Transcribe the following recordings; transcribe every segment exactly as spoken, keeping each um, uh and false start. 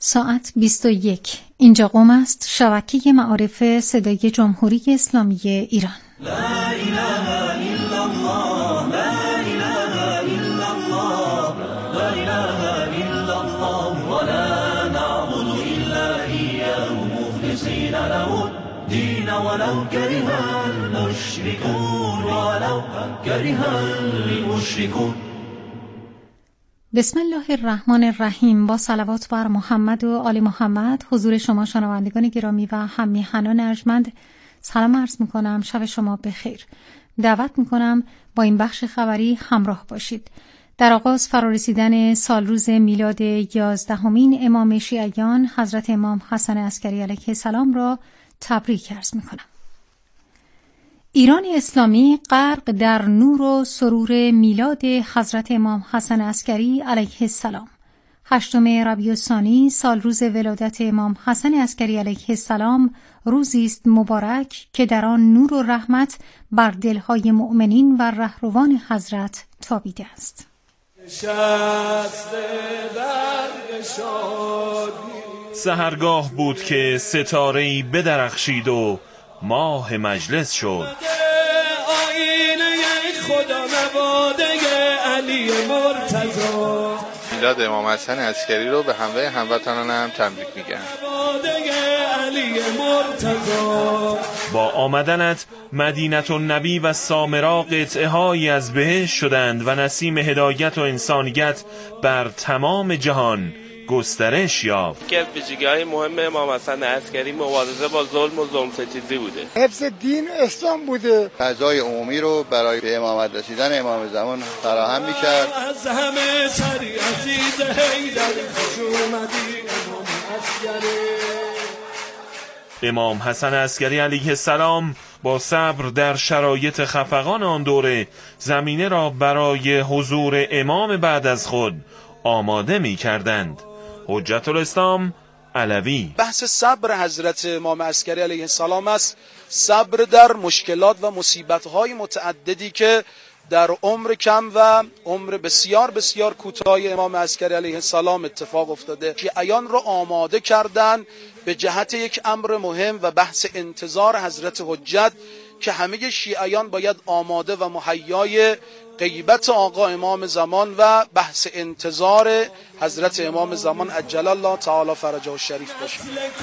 ساعت بیست و یک. اینجا قم است، شبکه معارف صدای جمهوری اسلامی ایران. لا اله الا الله، لا اله الا الله، لا اله الا الله، ولا نعبد الا اياه مخلصين له الدين ولو كره المشركون، ولو كره المشركون. بسم الله الرحمن الرحیم. با صلوات بر محمد و آل محمد حضور شما شنوندگان گرامی و هم میهنان ارجمند سلام عرض میکنم. شب شما بخیر. دعوت میکنم با این بخش خبری همراه باشید. در آغاز فرارسیدن سال روز میلاد یازدهمین امام شیعیان حضرت امام حسن عسکری علیه السلام را تبریک عرض میکنم. ایران اسلامی غرق در نور و سرور میلاد حضرت امام حسن عسکری علیه السلام. هشتم ربیع الثانی سال روز ولادت امام حسن عسکری علیه السلام روزی است مبارک که در آن نور و رحمت بر دلهای مؤمنین و رهروان حضرت تابیده است. سحرگاه بود که ستاره‌ای بدرخشید و ماه مجلس شد. میلاد امام حسن عسکری رو به همراه هموطنانم تبریک میگم. با آمدنت مدینه النبی و سامرا قطعه‌هایی از بهشت شدند و نسیم هدایت و انسانیت بر تمام جهان گسترش یافت. که ویژگی‌های مهم امام حسن عسکری مبارزه با ظلم و ظلم ستیزی بوده. حفظ دین اسلام بوده. فضای عمومی رو برای به امامت رسیدن امام زمان فراهم می‌کرد. از همه سری عزیز حیدر خوش اومدی امام عسکری. امام حسن عسکری علیه السلام با صبر در شرایط خفقان آن دوره زمینه را برای حضور امام بعد از خود آماده می کردند. حجت الاسلام علوی. بحث صبر حضرت امام عسکری علیه السلام است. صبر در مشکلات و مصیبت‌های متعددی که در عمر کم و عمر بسیار بسیار کوتاه امام عسکری علیه السلام اتفاق افتاده که شیعیان را آماده کردند به جهت یک امر مهم و بحث انتظار حضرت حجت که همه شیعیان باید آماده و مهیای غیبت آقا امام زمان و بحث انتظار حضرت امام زمان عجل الله تعالی فرجه الشریف باشه.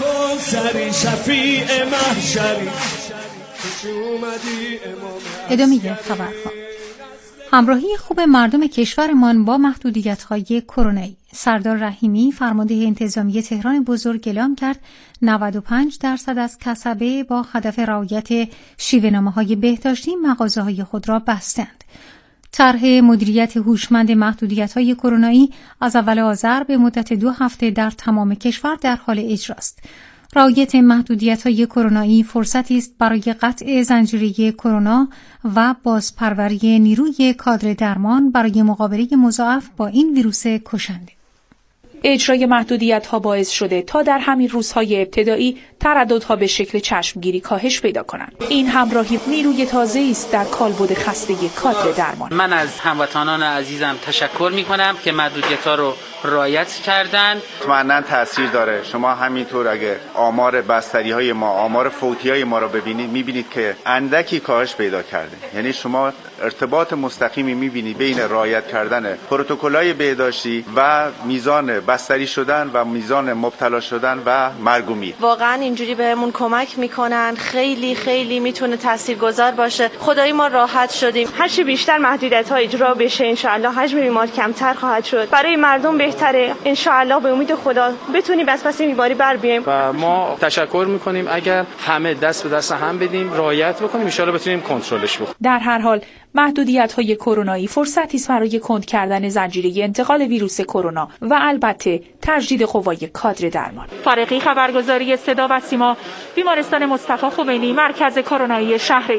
ادامه خبرها. همراهی خوب مردم کشورمان با محدودیت‌های کرونایی. سردار رحیمی فرمانده انتظامی تهران بزرگ اعلام کرد نود و پنج درصد از کسبه با هدف رعایت شیوه‌نامه‌های بهداشتی مغازه‌های خود را بستند. طرح مدیریت هوشمند محدودیت‌های کرونایی از اول آذر به مدت دو هفته در تمام کشور در حال اجراست. رعایت محدودیت‌های کرونایی فرصتی است برای قطع زنجیره کرونا و بازپروری نیروی کادر درمان برای مقابله مضاعف با این ویروس کشنده. اجرای محدودیت‌ها باعث شده تا در همین روزهای ابتدایی ترددها به شکل چشمگیری کاهش پیدا کنند. این همراهی نیروی تازه‌ای است در کالبد خستگی کادر درمان. من از هموطنان عزیزم تشکر می‌کنم که محدودیت‌ها رو رعایت کردن. مطمئناً تاثیر داره. شما همینطور اگه آمار بستری‌های ما، آمار فوتی‌های ما رو ببینید می‌بینید که اندکی کاهش پیدا کرده. یعنی شما ارتباط مستقیمی می‌بینید بین رعایت کردن پروتکل‌های بهداشتی و میزان بستری شدن و میزان مبتلا شدن و مرگ و میر. واقعاً اینجوری بهمون کمک میکنن، خیلی خیلی میتونه تاثیرگذار باشه. خدایی ما راحت شدیم. هرچی بیشتر محدودیت‌ها اجرا بشه ان شاء الله حجم بیمار کمتر خواهد شد. برای مردم بهتره. ان شاء الله به امید خدا بتونیم از پس این بیماری بر بیایم. و ما تشکر میکنیم اگر همه دست به دست هم بدیم، رعایت بکنیم، ان شاء الله بتونیم کنترلش بکنیم. در هر حال محدودیت‌های کرونایی فرصتی است برای کند کردن زنجیره انتقال ویروس کرونا و البته تجدید قوای کادر درمان. فارغی خبرگزاری صدا و سیما، بیمارستان مصطفی خمینی، مرکز کرونایی شهر.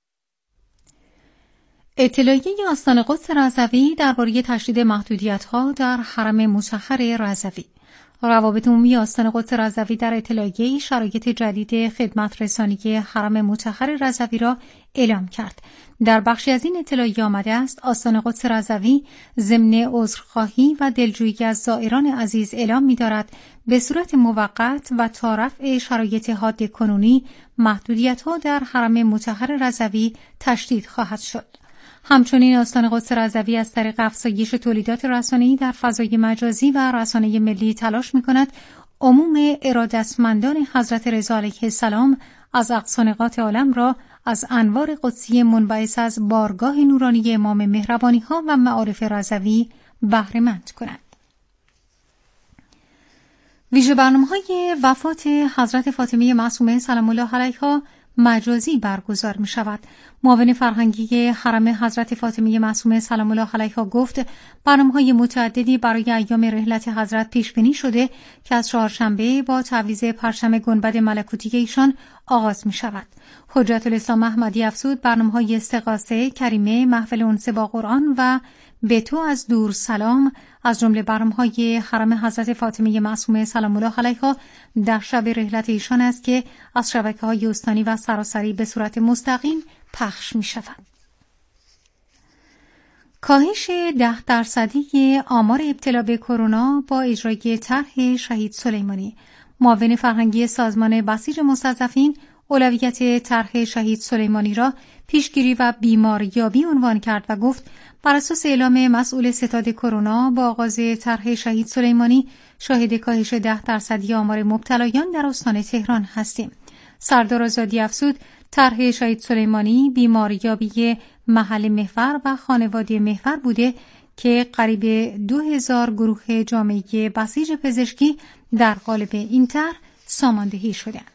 اطلاعیه آستان قدس رضوی درباره تشدید محدودیت‌ها در حرم مطهر رضوی. روابط عمومی آستان قدس رضوی در اطلاعیه‌ای شرایط جدید خدمت رسانی حرم مطهر رضوی را اعلام کرد. در بخشی از این اطلاعیه آمده است آستان قدس رضوی ضمن عذرخواهی و دلجویی از زائران عزیز اعلام می‌دارد به صورت موقت و تا رفع شرایط حاد کنونی محدودیت‌ها در حرم مطهر رضوی تشدید خواهد شد. همچنین آستان قدس رضوی از طریق افزایش تولیدات رسانه‌ای در فضای مجازی و رسانه ملی تلاش می‌کند عموم ارادتمندان حضرت رضا علیه السلام از اقصا نقاط عالم را از انوار قدسی منبعث از بارگاه نورانی امام مهربانی‌ها و معارف رضوی بهره‌مند کند. ویژه برنامه‌های وفات حضرت فاطمه معصومه سلام الله علیها مجازی برگزار می شود. معاون فرهنگی حرم حضرت فاطمه معصومه سلام الله علیها گفت برنامه‌های متعددی برای ایام رحلت حضرت پیش بینی شده که از چهارشنبه با تعویض پرچم گنبد ملکوتی ایشان آغاز می شود. حجت الاسلام احمدی افزود برنامه‌های استغاثه، کریمه، محفل انس با قرآن و به تو از دور سلام از جمله برنامه‌های حرم حضرت فاطمه معصومه سلام الله علیها در شب رحلت ایشان است که از شبکه‌های استانی و سراسری به صورت مستقیم پخش می‌شود. کاهش ده درصدی آمار ابتلا به کرونا با اجرای طرح شهید سلیمانی. معاون فرهنگی سازمان بسیج مستضعفین اولویت طرح شهید سلیمانی را پیشگیری و بیماریابی عنوان کرد و گفت بر اساس اعلام مسئول ستاد کرونا با آغاز طرح شهید سلیمانی شاهد کاهش ده درصدی آمار مبتلایان در استان تهران هستیم. سردار آزادی افزود طرح شهید سلیمانی بیماریابی محل محور و خانواده محور بوده که قریب دو هزار گروه جامعه بسیج پزشکی در قالب این طرح ساماندهی شدند.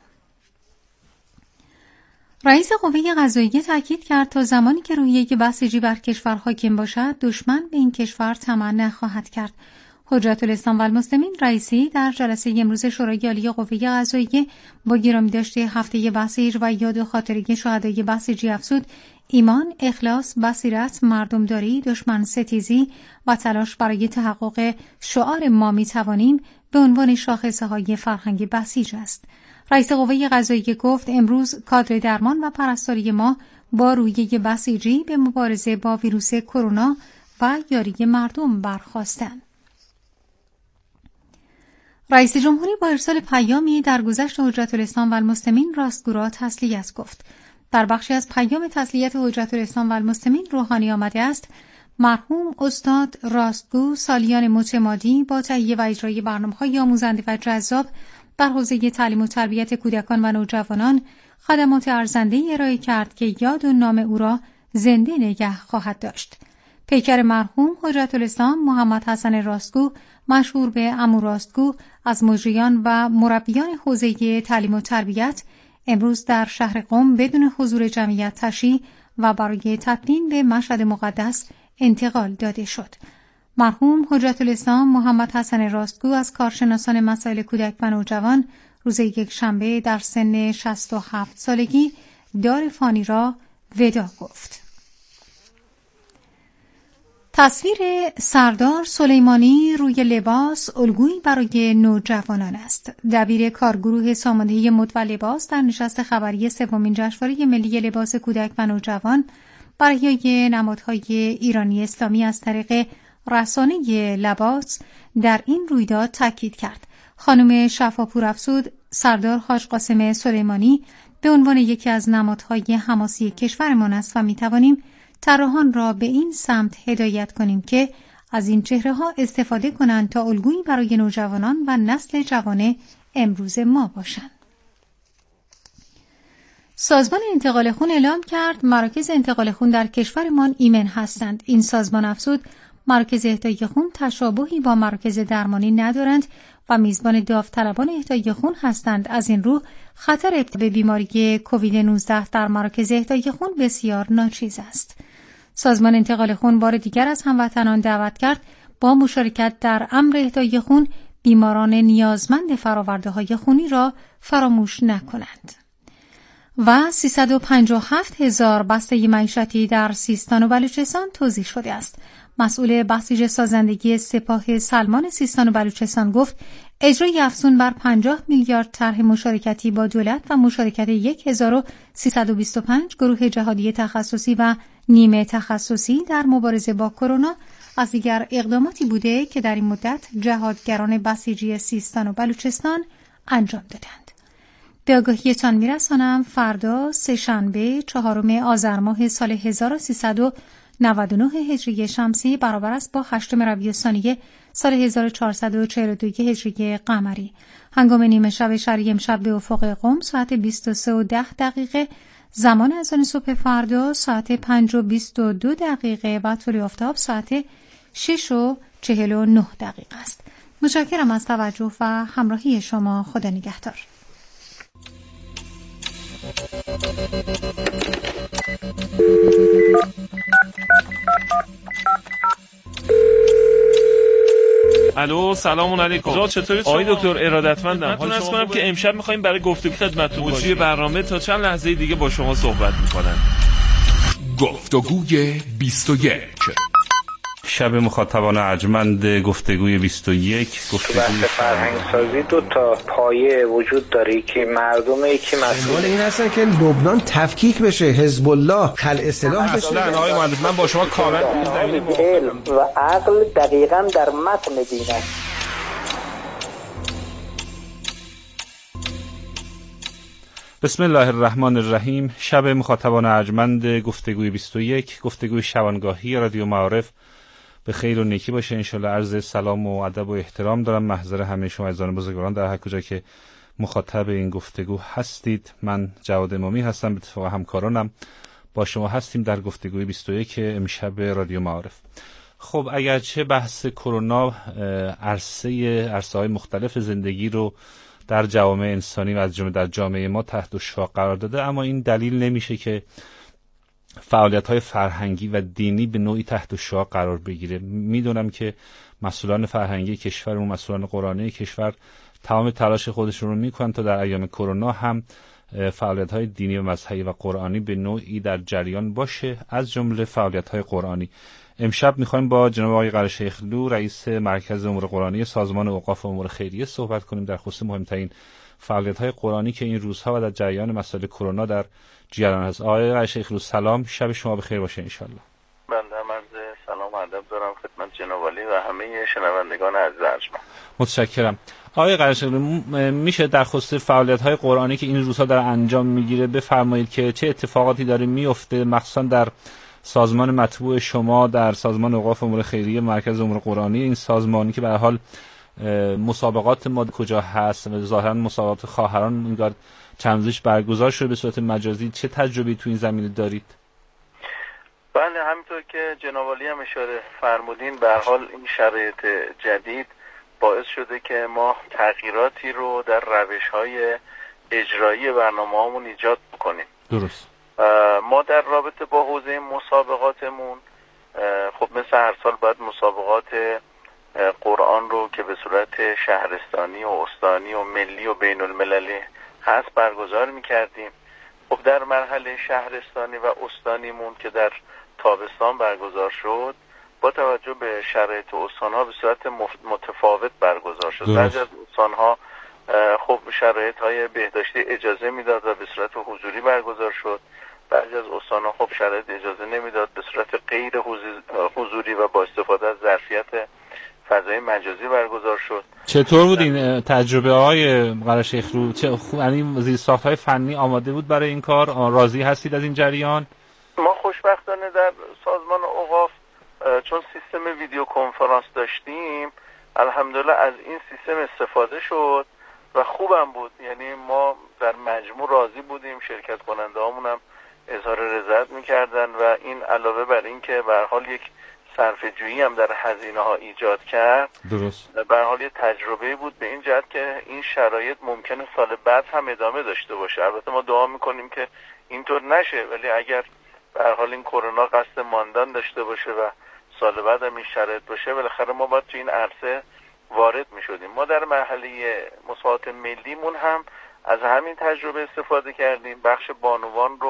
رئیس قوه قضاییه تاکید کرد تا زمانی که روحیه بسیجی بر کشور حاکم باشد دشمن به این کشور طمع نخواهد کرد. حجت الاسلام و المسلمین رئیسی در جلسه امروز شورای عالی قوه قضاییه با گرامی داشته هفته بسیج و یاد و خاطره شهدای بسیجی افزود ایمان، اخلاص، بصیرت، مردمداری، دشمن ستیزی و تلاش برای تحقق شعار ما می توانیم به عنوان شاخصه های فرهنگ بسیج است. رئیس قوه قضاییه گفت امروز کادر درمان و پرستاری ما با روحیه بسیجی به مبارزه با ویروس کرونا و یاری مردم برخاستند. رئیس جمهوری با ارسال پیامی در گذشت حجت الاسلام و المسلمین راستگو تسلیت گفت. در بخشی از پیام تسلیت حجت الاسلام و المسلمین روحانی آمده است مرحوم استاد راستگو سالیان متمادی با تهیه و اجرای برنامه‌های آموزنده و جذاب در حوزه تعلیم و تربیت کودکان و نوجوانان خدمات ارزنده‌ای ارائه کرد که یاد و نام او را زنده نگه خواهد داشت. پیکر مرحوم حجت الاسلام محمد حسن راستگو مشهور به عمو راستگو از مجریان و مربیان حوزه تعلیم و تربیت امروز در شهر قم بدون حضور جمعیت تشییع و برای تدفین به مشهد مقدس انتقال داده شد. مرحوم حجت الاسلام محمد حسن راستگو از کارشناسان مسائل کودک و نوجوان روز یک شنبه در سن شصت و هفت سالگی دار فانی را ودا گفت. تصویر سردار سلیمانی روی لباس الگویی برای نوجوانان است. دبیر کارگروه ساماندهی مد و لباس در نشست خبری سومین جشنواره ملی لباس کودک و نوجوان برای نمادهای ایرانی اسلامی از طریق رسانه لباس در این رویداد تاکید کرد. خانم شفاپور افزود سردار حاج قاسم سلیمانی به عنوان یکی از نمادهای حماسی کشورمان است و می‌توانیم طراحان را به این سمت هدایت کنیم که از این چهره‌ها استفاده کنند تا الگویی برای نوجوانان و نسل جوان امروز ما باشند. سازمان انتقال خون اعلام کرد مراکز انتقال خون در کشورمان ایمن هستند. این سازمان افزود مراکز اهدای خون تشابهی با مراکز درمانی ندارند و میزبان داوطلبان اهدای خون هستند. از این رو خطر ابتلا به بیماری کووید نوزده در مراکز اهدای خون بسیار ناچیز است. سازمان انتقال خون بار دیگر از هموطنان دعوت کرد با مشارکت در امر اهدای خون بیماران نیازمند فرآورده‌های خونی را فراموش نکنند. و سیصد و پنجاه و هفت هزار بسته معیشتی در سیستان و بلوچستان توزیع شده است. مسئول بسیج سازندگی سپاه سلمان سیستان و بلوچستان گفت اجرای افزون بر پنجاه میلیارد طرح مشارکتی با دولت و مشارکت هزار و سیصد و بیست و پنج گروه جهادی تخصصی و نیمه تخصصی در مبارزه با کرونا از دیگر اقداماتی بوده که در این مدت جهادگران بسیجی سیستان و بلوچستان انجام دادند. به آگاهیتان میرسانم فردا سه‌شنبه چهارم آذر ماه سال هزار و سیصد و نود و نه هجری شمسی برابر است با هشتم ربیع الثانی سال هزار و چهارصد و چهل و دو هجری قمری. هنگام نیمه شب شرعی امشب به افق قم ساعت بیست و سه و ده دقیقه، زمان اذان صبح فردا ساعت پنج و بیست و دو دقیقه و طلوع آفتاب ساعت شش و چهل و نه دقیقه است. متشکرم از توجه و همراهی شما. خدا نگهدار. الو سلام علیکم. چطوری آقای دکتر؟ ارادتمندم. حال شما کنم که امشب می‌خوایم برای گفتگو خدمتتون باشیم. موضوع برنامه تا چند لحظه دیگه با شما صحبت می‌کنن. گفتگوی بیست و یک. شب مخاطبان ارجمند گفتگوی بیست و یک. گفتگوی فرهنگ سازی دو تا پایه وجود داره که مردمه که مسئول این هستن که لبنان تفکیک بشه، حزب الله خلع سلاح بشه. اصلا آقای مهندس من با شما کاملا علم و عقل دقیقاً در متن دین است. بسم الله الرحمن الرحیم. شب مخاطبان ارجمند گفتگوی بیست و یک، گفتگوی شبانگاهی رادیو معارف به خیر و نیکی باشه انشالله. عرض سلام و ادب و احترام دارم محضر همه شما عزیزان بزرگواران در هر کجا که مخاطب این گفتگو هستید. من جواد امامی هستم، به اتفاق همکارانم با شما هستیم در گفتگوی بیست و یک امشب رادیو معارف. خب اگرچه بحث کرونا عرصه عرصه های مختلف زندگی رو در جوامع انسانی و از جمله در جامعه ما تحت الشعاع قرار داده، اما این دلیل نمیشه که فعالیت‌های فرهنگی و دینی به نوعی تحت الشعاع قرار بگیره. میدونم که مسئولان فرهنگی کشور و مسئولان قرآنی کشور تمام تلاش خودشون رو میکنن تا در ایام کرونا هم فعالیت‌های دینی و مذهبی و قرآنی به نوعی در جریان باشه، از جمله فعالیت‌های قرآنی. امشب میخوایم با جناب آقای قره‌شیخلو رئیس مرکز امور قرآنی سازمان اوقاف و امور خیریه صحبت کنیم در خصوص مهمترین فعالیت‌های قرآنی که این روزها و در جریان مسائل کرونا در جریان است. آقای قره‌شیخلو سلام، شب شما بخیر باشه انشالله. بنده عرض سلام و ادب دارم خدمت جناب عالی و همه شنوندگان عزیز ارجمند. متشکرم. آقای قره‌شیخلو میشه در خصوص فعالیت‌های قرآنی که این روزها در انجام میگیره بفرمایید که چه اتفاقاتی داره میفته، مخصوصا در سازمان مطبوع شما، در سازمان اوقاف امور خیریه مرکز امور قرآنی، این سازمانی که به هر حال مسابقات ما کجا هست و ظاهرا مسابقات خواهران انگار چند روزش برگزار شده به صورت مجازی، چه تجربی تو این زمینه دارید؟ بله همینطور که جناب عالی هم اشاره فرمودین، به هر حال این شرایط جدید باعث شده که ما تغییراتی رو در روش‌های اجرایی برنامه‌هامون ایجاد بکنیم. درست. ما در رابطه با حوزه مسابقاتمون خب مثل هر سال باید مسابقات قرآن رو که به صورت شهرستانی و استانی و ملی و بین المللی هست برگزار میکردیم. خب در مرحله شهرستانی و استانیمون که در تابستان برگزار شد، با توجه به شرایط استانها به صورت متفاوت برگزار شد. بعضی از استانها خب شرایط های بهداشتی اجازه میداد و به صورت حضوری برگزار شد. بعضی از استانها خب شرایط اجازه نمیداد، به صورت غیر حضوری و با استفاده از ظرفیت فضای مجازی برگزار شد. چطور بود این تجربه های قره‌شیخلو؟ چه یعنی زیرساخت‌های فنی آماده بود برای این کار؟ راضی هستید از این جریان؟ ما خوشبختانه در سازمان اوقاف چون سیستم ویدیو کنفرانس داشتیم، الحمدلله از این سیستم استفاده شد و خوبم بود. یعنی ما در مجموع راضی بودیم، شرکت کننده هامون هم اظهار رضایت میکردن و این علاوه بر این که به هر حال یک صرفه‌جویی هم در هزینه ها ایجاد کرد، درست، به هر حال یه تجربه بود به این جهت که این شرایط ممکنه سال بعد هم ادامه داشته باشه. البته ما دعا میکنیم که اینطور نشه، ولی اگر به هر حال این کرونا قصد ماندن داشته باشه و سال بعد هم این شرایط باشه، بالاخره ما باید تو این عرصه وارد میشدیم. ما در مرحله مسابقات ملیمون هم از همین تجربه استفاده کردیم. بخش بانوان رو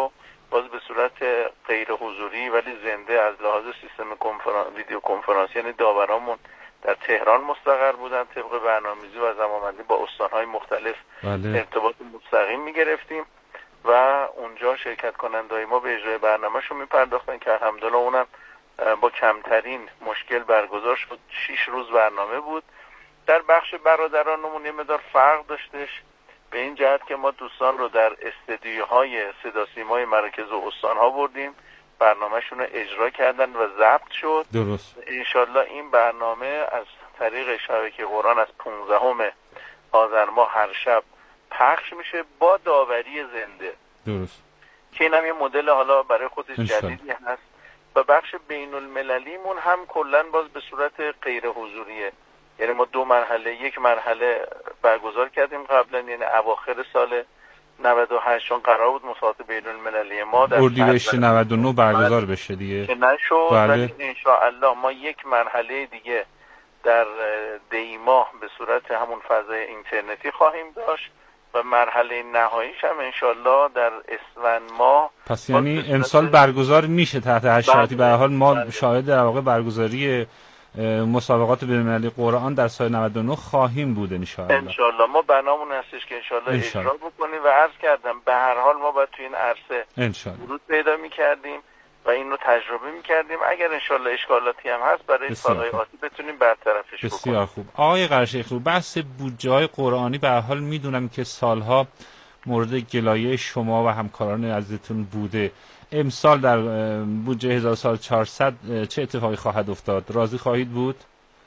باز به صورت غیر حضوری ولی زنده از لحاظ سیستم کنفرانس ویدیو کنفرانسی، یعنی داورامون در تهران مستقر بودن، طبق برنامه‌ریزی و زمانبندی با استان‌های مختلف بله. ارتباط مستقیم می‌گرفتیم و اونجا شرکت کننده‌های ما به اجرای برنامه‌شون می‌پرداختن که الحمدلله اونم با کمترین مشکل برگزار شد. شش روز برنامه بود. در بخش برادرانمون یه مقدار فرق داشتش به این جهت که ما دوستان رو در استدیوهای صدا سیمای مراکز و استان‌ها بردیم، برنامه‌شون رو اجرا کردن و ضبط شد. درست. انشالله این برنامه از طریق شبکه قرآن از پانزدهم آذر ماه هر شب پخش میشه با داوری زنده. درست. که اینم یه مدل حالا برای خودش جدیدی هست. و بخش بین المللیمون هم کلاً باز به صورت غیر حضوریه، یعنی ما دو مرحله، یک مرحله برگزار کردیم قبلا، یعنی اواخر سال نود و هشت چون قرار بود مسابقات بین المللی ما در اردیبهشت نود و نه برگزار بشه دیگه که نشد، بله. ولی انشاءالله ما یک مرحله دیگه در دی ماه به صورت همون فضای اینترنتی خواهیم داشت و مرحله نهاییش هم انشاءالله در اسفند ماه. پس یعنی امسال برگزار میشه تحت هر شرایطی. به هر حال ما شاهد در واقع برگزاری مسابقات بین‌المللی قرآن در سال نود و نه خواهیم بود انشاءالله. انشاءالله ما برنامه‌مون هستش که انشاءالله اجرا بکنیم و عرض کردم به هر حال ما باید تو این عرصه ورود پیدا می‌کردیم و این رو تجربه می‌کردیم. اگر انشاءالله اشکالاتی هم هست برای سال‌های آتی بتونیم برطرفش بکنیم. بسیار خوب. آقای قرشیخلو، بحث بودجه‌های قرآنی به هر حال میدونم که سالها مورد گلایه شما و همکاران عزیزتون بوده. امسال در بودجه هزار و چهارصد چه اتفاقی خواهد افتاد؟ راضی خواهید بود؟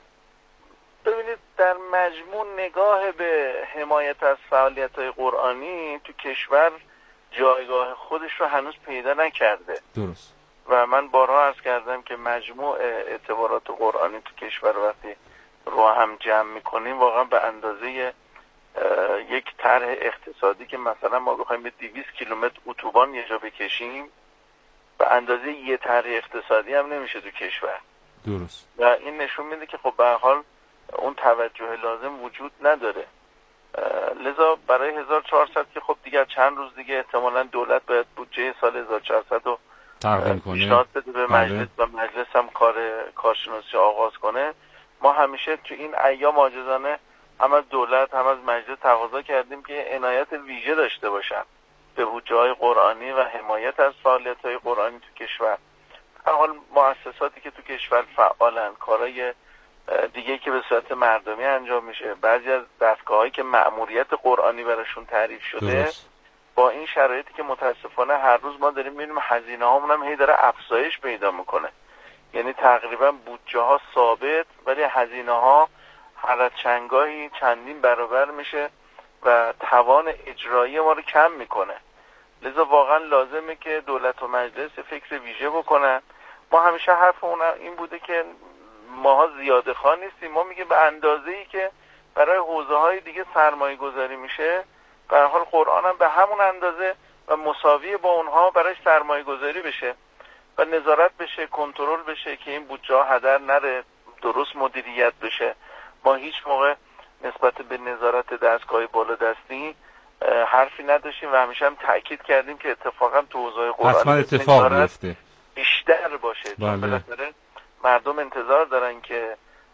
ببینید در مجموع نگاه به حمایت از فعالیت‌های قرآنی تو کشور جایگاه خودش رو هنوز پیدا نکرده. درست. و من بارها عرض کردم که مجموع اعتبارات قرآنی تو کشور وقتی رو هم جمع می‌کنیم واقعا به اندازه یک طرح اقتصادی که مثلا ما بخوایم به دویست کیلومتر اتوبان یه جا بکشیم به اندازه یه طرح اقتصادی هم نمیشه تو کشور. درست. و این نشون میده که خب به هر حال اون توجه لازم وجود نداره. لذا برای هزار و چهارصد که خب دیگه چند روز دیگه احتمالاً دولت باید بودجه سال هزار و چهارصد رو تقدیم کنه، پیشنهاد بده به مجلس و مجلس هم کار کارشناسی آغاز کنه. ما همیشه تو این ایام عاجزانه هم از دولت هم از مجلس تقاضا کردیم که عنایت ویژه داشته باشن به بودجه‌های قرآنی و حمایت از فعالیت‌های قرآنی تو کشور. هر حال مؤسساتی که تو کشور فعالن، کارهای دیگه که به صورت مردمی انجام میشه، بعضی از دستگاه‌هایی که مأموریت قرآنی براشون تعریف شده درست. با این شرایطی که متاسفانه هر روز ما داریم می‌بینیم هزینه‌هامون هم هی داره افزایش پیدا میکنه، یعنی تقریبا بودجه‌ها ثابت ولی هزینه‌ها هر از چندگاهی چندین برابر میشه و توان اجرایی ما رو کم میکنه. لذا واقعا لازمه که دولت و مجلس فکر ویژه بکنن. ما همیشه حرف اون این بوده که ماها زیاده خواه نیستیم، ما میگه به اندازه‌ای که برای حوزه‌های دیگه سرمایه گذاری میشه به هر حال قرآن هم به همون اندازه و مساوی با اونها برای سرمایه گذاری بشه و نظارت بشه، کنترل بشه که این بودجه هدر نره، درست مدیریت بشه. ما هیچ موقع نسبت به نظارت دستگاه بالادستی حرفی نداشتیم و همیشه هم تأکید کردیم که اتفاقا تو حوزه قرآنی حتما اتفاق بیفته، بیشتر باشه. چون بالاخره مردم انتظار دارن که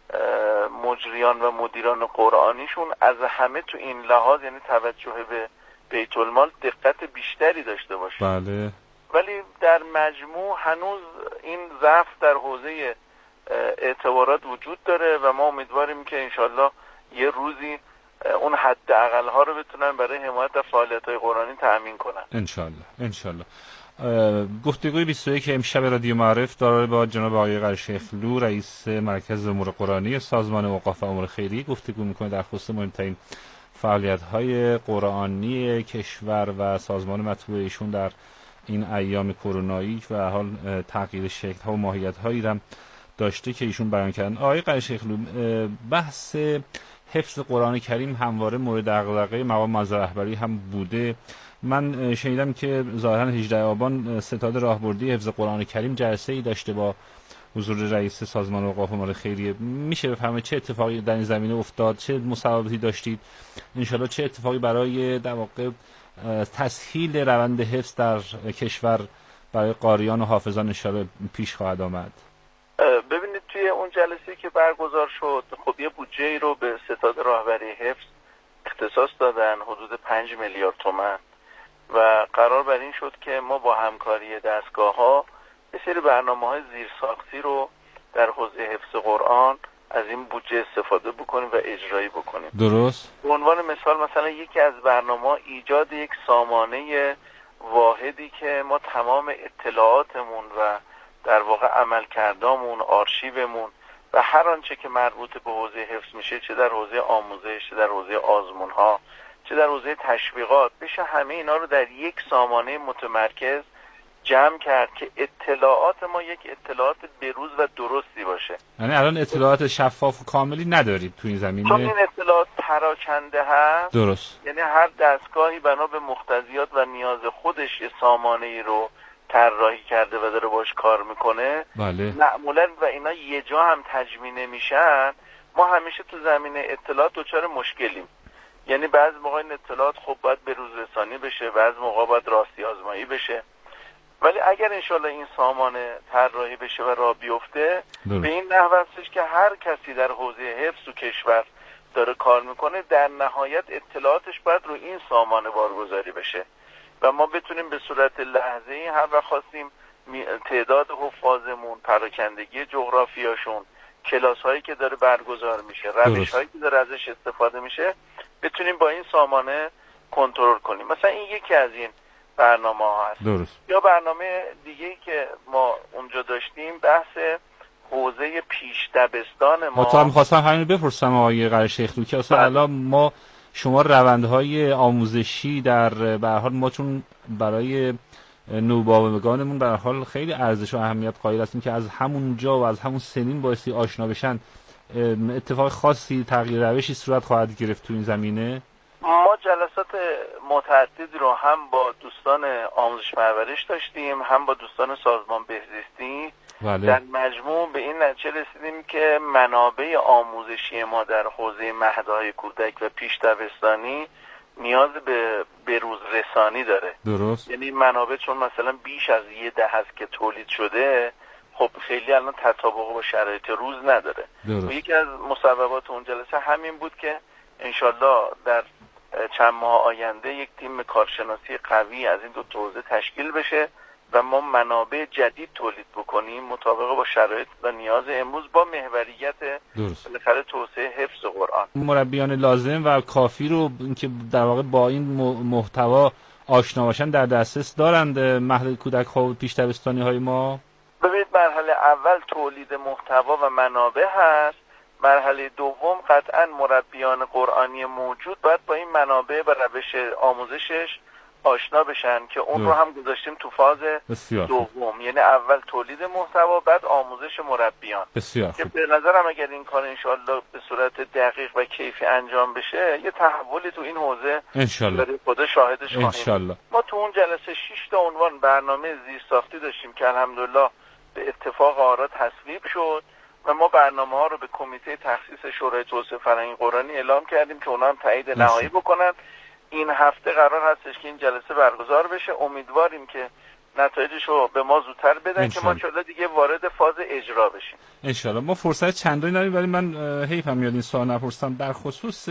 مجریان و مدیران قرآنیشون از همه تو این لحاظ، یعنی توجه به بیت المال، دقت بیشتری داشته باشه. بله. ولی در مجموع هنوز این ضعف در حوزه اعتبارات وجود داره و ما امیدواریم که انشالله یه روزی اون حد اقل ها رو بتونن برای حمایت از فعالیت‌های قرآنی تأمین کنن. انشالله انشالله. گفتگوی بیست و یک امشب رادیو معارف داره با جناب آقای قرشیخلو، رئیس مرکز امور قرآنی سازمان اوقاف و امور خیریه گفتگو میکنه در خصوص مهمترین فعالیت‌های قرآنی کشور و سازمان مطبوع ایشون در این ایام کرونایی و حال تغییر شکل‌ها و ماهیت‌هایی هم داشته که ایشون بیان کردن. آقای قرشیخلو، بحث حفظ قرآن کریم همواره مورد دغدغه مقام معظم رهبری هم بوده. من شنیدم که ظاهرا هجدهم آبان ستاد راهبردی حفظ قرآن کریم جلسه‌ای داشته با حضور رئیس سازمان اوقاف و امور خیریه. میشه بفهمید چه اتفاقی در این زمینه افتاد؟ چه مصوباتی داشتید؟ انشالله چه اتفاقی برای در واقع تسهیل روند حفظ در کشور برای قاریان و حافظان انشاءالله پیش خواهد آمد؟ ببینید توی اون جلسه که برگزار شد خب یه بودجه رو به ستاد راهبری حفظ اختصاص دادن حدود پنج میلیارد تومان و قرار بر این شد که ما با همکاری دستگاه ها یه سری برنامه های زیرساختی رو در حوزه حفظ قرآن از این بودجه استفاده بکنیم و اجرایی بکنیم. درست. به عنوان مثال مثلا یکی از برنامه ایجاد یک سامانه واحدی که ما تمام اطلاعاتمون و در واقع عملکردامون، آرشیومون و هر آنچه که مربوط به حوزه حفظ میشه، چه در حوزه آموزش، چه در حوزه آزمون‌ها، چه در حوزه تشویقات، بشه همه اینا رو در یک سامانه متمرکز جمع کرد که اطلاعات ما یک اطلاعات بروز و درستی باشه. یعنی الان اطلاعات شفاف و کاملی ندارید تو این زمینه؟ چون این اطلاعات پراکنده هست. درست. یعنی هر دستگاهی بنا به مقتضیات و نیاز خودش یه سامانه‌ای رو طراحی کرده و داره باش کار میکنه. بله. معمولا و اینا یه جا هم تجمیع نمیشن. ما همیشه تو زمینه اطلاعات دچار مشکلیم. یعنی بعضی موقع این اطلاعات خب باید به روز رسانی بشه، بعضی موقع باید راستی آزمایی بشه. ولی اگر انشالله این سامانه طراحی بشه و راه بیفته به این نحو هستش که هر کسی در حوزه حفظ و کشور داره کار میکنه در نهایت اطلاعاتش باید رو این سامانه بارگذاری بشه و ما بتونیم به صورت لحظه‌ای هر وقت خواستیم تعداد حفاظمون، پراکندگی جغرافیاشون، کلاس هایی که داره برگزار میشه، روش هایی که داره ازش استفاده میشه بتونیم با این سامانه کنترل کنیم. مثلا این یکی از این برنامه ها هست. درست. یا برنامه دیگه‌ای که ما اونجا داشتیم بحث حوزه پیش دبستان ما. ما تا می‌خواستم همین بپرسم آقای قره شیخلو که اصلا الان ما شما روندهای آموزشی در به هر حال ما چون برای نوباوگانمون به هر حال خیلی ارزش و اهمیت قائل هستیم که از همون جا و از همون سنین بایستی آشنا بشن، اتفاق خاصی تغییر روشی صورت خواهد گرفت تو این زمینه؟ ما جلسات متعددی رو هم با دوستان آموزش پرورش داشتیم، هم با دوستان سازمان بهزیستی. بله. در مجموع به این نتیجه رسیدیم که منابع آموزشی ما در حوزه مهدهای کودک و پیش دبستانی نیاز به بروز رسانی داره. درست. یعنی منابع چون مثلا بیش از یه دهه است که تولید شده، خب خیلی الان تطابق با شرایط روز نداره. درست. و یکی از مسببات اون جلسه همین بود که انشالله در چند ماه آینده یک تیم کارشناسی قوی از این دو حوزه تشکیل بشه و ما منابع جدید تولید بکنیم مطابق با شرایط و نیاز امروز با محوریت بالاخره توسعه حفظ قرآن. مربیان لازم و کافی رو اینکه در واقع با این محتوا آشنا باشن در دسترس دارند مهد کودک ها و پیش دبستانی های ما؟ ببینید مرحله اول تولید محتوا و منابع هست. مرحله دوم قطعا مربیان قرآنی موجود باید با این منابع و روش آموزشش آشنا بشن که اون رو هم گذاشتیم تو فاز دوم. یعنی اول تولید محتوا بعد آموزش مربیان. بسیار که به نظرم اگر این کار انشالله به صورت دقیق و کیفی انجام بشه یه تحولی تو این حوزه انشالله خود شاهدش خواهیم. انشالله. ما تو اون جلسه شش تا عنوان برنامه زیرساختی داشتیم که الحمدلله به اتفاق آرا تصویب شد و ما برنامه ها رو به کمیته تخصیص شورای توسعه فرهنگی قرآنی اعلام کردیم که اونا هم تایید نهایی بکنن. این هفته قرار هستش که این جلسه برگزار بشه. امیدواریم که نتایجش رو به ما زودتر بدن انشالله. که ما چلا دیگه وارد فاز اجرا بشیم انشالله. ما فرصت چندانی داریم ولی من حیفم میاد این سوال نپرسم در خصوص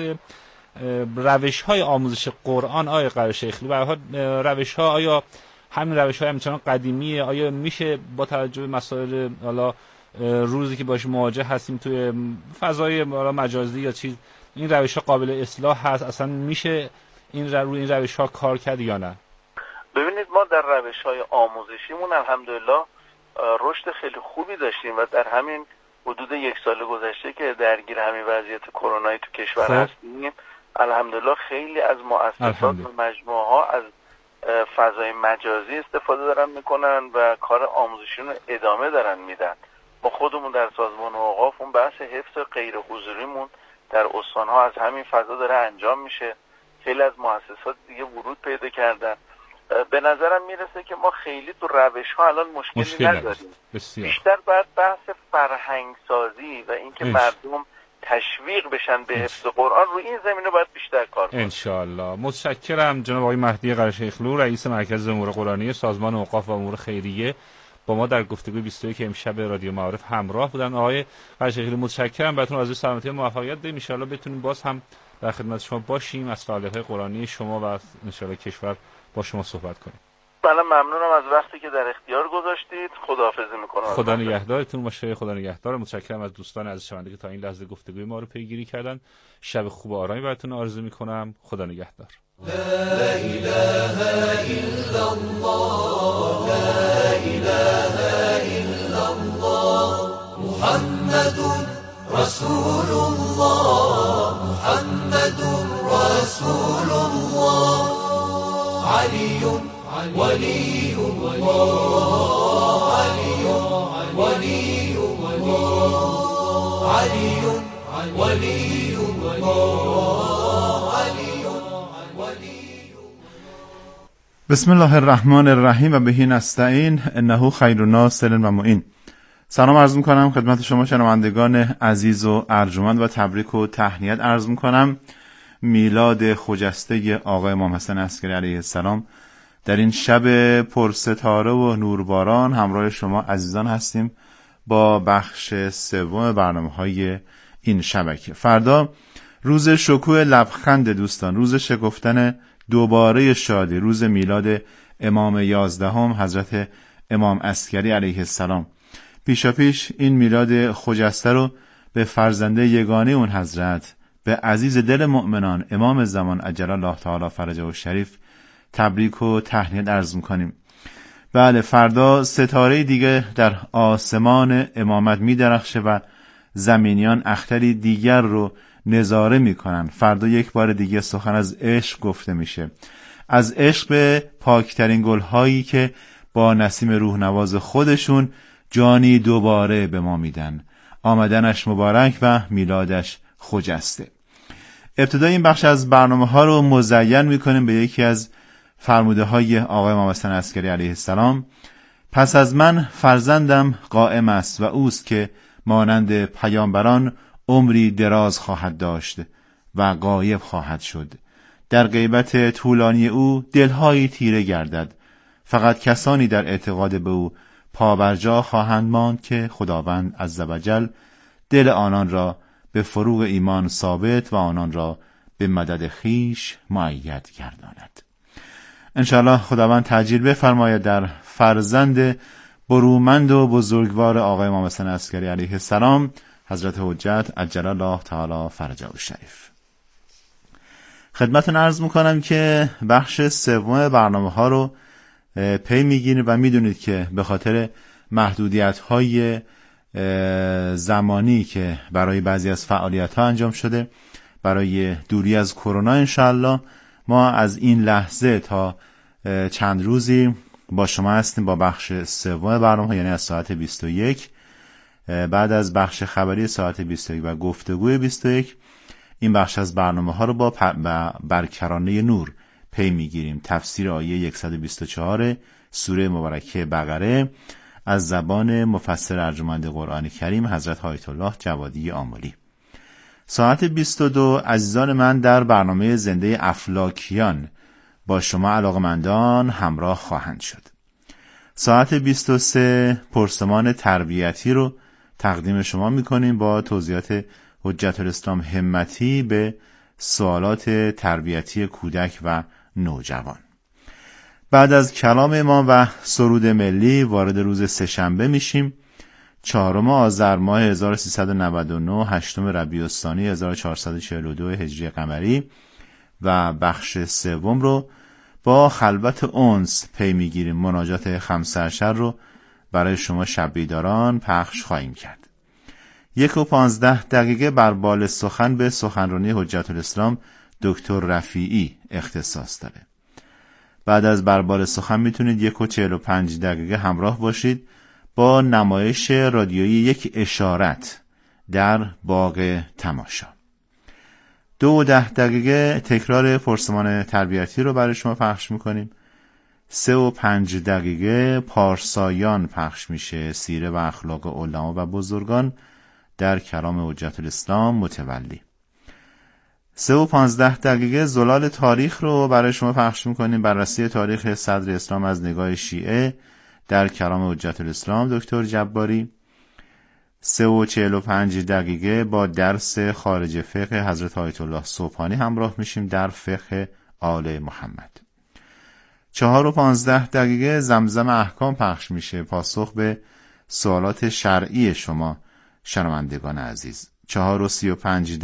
روش های آموزش قرآن. آیا قره شیخلو به هر حال روش ها آیا همین روش های همچنان قدیمیه؟ آیا میشه با توجه به مسائل حالا روزی که باش مواجه هستیم توی فضای مجازی یا چیز این روش ها قابل اصلاح هست؟ اصلا میشه این روی این روش ها کار کرد یا نه؟ ببینید ما در روش های آموزشیمون الحمدلله رشد خیلی خوبی داشتیم و در همین حدود یک سال گذشته که درگیر همین وضعیت کرونایی تو کشور هستیم الحمدلله خیلی از مؤسسات و مجموعه ها از فضای مجازی استفاده دارن میکنن و کار آموزشیون رو ادامه دارن میدن. ما خودمون در سازمان اوقاف اون بحث حفظ غیر حضوریمون در استان‌ها از همین فضا داره انجام میشه. خیلی از مؤسسات دیگه ورود پیدا کردن. به نظرم میرسه که ما خیلی تو روش‌ها الان مشکلی مشکل نداریم. بیشتر باید بحث فرهنگ سازی و اینکه مردم تشویق بشن به حفظ قرآن، رو این زمینه باید بیشتر کار کنن. انشاءالله. متشکرم جناب آقای مهدی قره‌شیخلو، رئیس مرکز امور قرآنی سازمان اوقاف و امور خیریه، با ما در گفتگوی بیست و یک امشب رادیو معارف همراه بودن. آقای قره‌شیخلو متشکرم، براتون آرزوی سلامتی و موفقیت داریم. ان شاءالله بتونیم باز هم در خدمت شما باشیم، از فعالیت‌های قرآنی شما و ان شاءالله کشور با شما صحبت کنیم. بله ممنونم از وقتی که در اختیار گذاشتید. خداحافظی میکنم. خدا نگهدارتون باشه. خدا نگهدار. متشکرم از دوستان عزیز شنونده که تا این لحظه گفتگوی ما رو پیگیری کردن. شب خوب و آرامی براتون آرزو میکنم. خدا نگهدار. لا اله الا الله، لا اله الا الله، محمد رسول الله، محمد رسول الله، علی ولی الله، علی ولی الله، علی ولی الله، علی ولی. بسم الله الرحمن الرحیم و بهی نستعین انه خیر ناصر و معین. سلام عرض میکنم خدمت شما شنوندگان عزیز و ارجمند و تبریک و تهنیت عرض میکنم. میلاد خجسته آقای امام حسن عسکری علیه السلام در این شب پرستاره و نورباران همراه شما عزیزان هستیم با بخش سوم برنامه‌های این شبکه. فردا روز شکوه لبخند دوستان، روز شکفتن دوباره شادی، روز میلاد امام یازدهم حضرت امام عسکری علیه السلام. پیشا پیش این میلاد خجسته رو به فرزنده یگانه اون حضرت، به عزیز دل مؤمنان امام زمان عجل الله تعالی فرجه و شریف تبریک و تهنیت عرض میکنیم. بله فردا ستاره دیگه در آسمان امامت میدرخشه و زمینیان اختری دیگر رو نظاره میکنن. فردا یک بار دیگه سخن از عشق گفته میشه، از عشق به پاکترین گلهایی که با نسیم روح نواز خودشون جانی دوباره به ما میدن. آمدنش مبارک و میلادش خجسته. ابتدای این بخش از برنامه ها رو مزین میکنیم به یکی از فرموده های آقای امام حسن عسکری علیه السلام: پس از من فرزندم قائم است و اوست که مانند پیامبران عمری دراز خواهد داشت و غایب خواهد شد. در غیبت طولانی او دلهایی تیره گردد. فقط کسانی در اعتقاد به او پابرجا خواهند ماند که خداوند عزوجل دل آنان را به فروغ ایمان ثابت و آنان را به مدد خیش مؤید گرداند. انشاءالله خداوند تعجیل بفرماید در فرزند برومند و بزرگوار آقای امام حسن عسکری علیه السلام حضرت حجت عجل الله تعالی فرجه الشریف. خدمتتون عرض میکنم که بخش سوم برنامه ها رو پی میگیرید و میدونید که به خاطر محدودیت های زمانی که برای بعضی از فعالیت ها انجام شده برای دوری از کرونا، انشاءالله ما از این لحظه تا چند روزی با شما هستیم با بخش سوم برنامه، یعنی از ساعت بیست و یک بعد از بخش خبری ساعت بیست و یک و گفتگوی بیست و یک این بخش از برنامه ها رو با برکرانه نور پی میگیریم. تفسیر آیه صد و بیست و چهار سوره مبارکه بقره از زبان مفسر ارجمند قرآن کریم حضرت آیت الله جوادی آملی. ساعت بیست و دو عزیزان من در برنامه زنده افلاکیان با شما علاقمندان همراه خواهند شد. ساعت بیست و سه پرسمان تربیتی رو تقدیم شما میکنیم با توضیحات حجت الاسلام همتی به سوالات تربیتی کودک و نوجوان. بعد از کلام امام و سرود ملی وارد روز سه‌شنبه میشیم، چهارم آذر ماه هزار و سیصد و نود و نه، هشتم ربیع الثانی هزار و چهارصد و چهل و دو هجری قمری و بخش سوم رو با خلوت انس پی میگیریم. مناجات خمسه عشر رو برای شما شب بیداران پخش خواهیم کرد. یک و پانزده دقیقه بر بال سخن به سخنرانی حجت الاسلام دکتر رفیعی اختصاص داره. بعد از بربال سخن میتونید یک و چهل و پنج دقیقه همراه باشید با نمایش رادیویی یک اشارت در باغ تماشا. دو و ده دقیقه تکرار پرسمان تربیتی رو برای شما پخش میکنیم. سه و پنج دقیقه پارسایان پخش میشه، سیره و اخلاق علما و بزرگان در کلام حجت الاسلام متولی. سه و پانزده دقیقه زلال تاریخ رو برای شما پخش میکنیم. بررسی تاریخ صدر اسلام از نگاه شیعه در کلام حجت الاسلام دکتر جباری. سه و چهل و پنج دقیقه با درس خارج فقه حضرت آیت الله سبحانی همراه میشیم در فقه آل محمد. چهار و پانزده دقیقه زمزم احکام پخش میشه، پاسخ به سوالات شرعی شما شنوندگان عزیز. چهار و سی و پنج